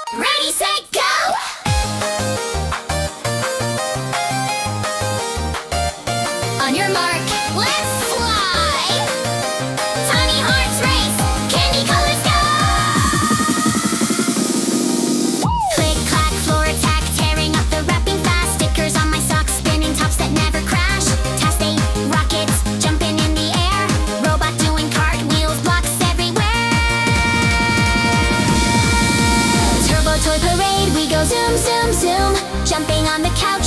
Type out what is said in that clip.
Ready, set, go! On your mark, let's fly! Tiny hearts race, candy colors go! Click, clack, floor attack, tearing up the wrapping fast. Stickers on my socks, spinning tops that never crash. Testing rockets, jumping in the air. Robot doing cartwheels, blocks everywhere. Turbo toy parade, we go zoom, zoom, zoom. Jumping on the couch.